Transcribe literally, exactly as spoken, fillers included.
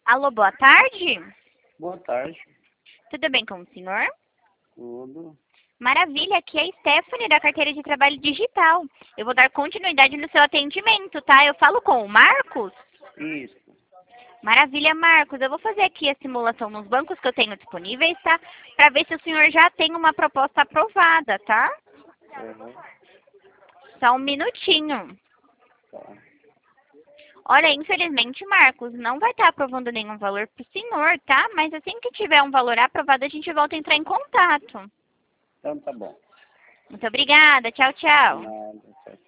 Alô, boa tarde. Boa tarde. Tudo bem com o senhor? Tudo. Maravilha, aqui é a Stephanie da carteira de trabalho digital. Eu vou dar continuidade no seu atendimento, tá? Eu falo com o Marcos? Isso. Maravilha, Marcos. Eu vou fazer aqui a simulação nos bancos que eu tenho disponíveis, tá? Para ver se o senhor já tem uma proposta aprovada, tá? Uhum. Só um minutinho. Tá. Olha, infelizmente, Marcos, não vai estar aprovando nenhum valor para o senhor, tá? Mas assim que tiver um valor aprovado, a gente volta a entrar em contato. Então tá bom. Muito obrigada. Tchau, tchau. Nada. Tchau.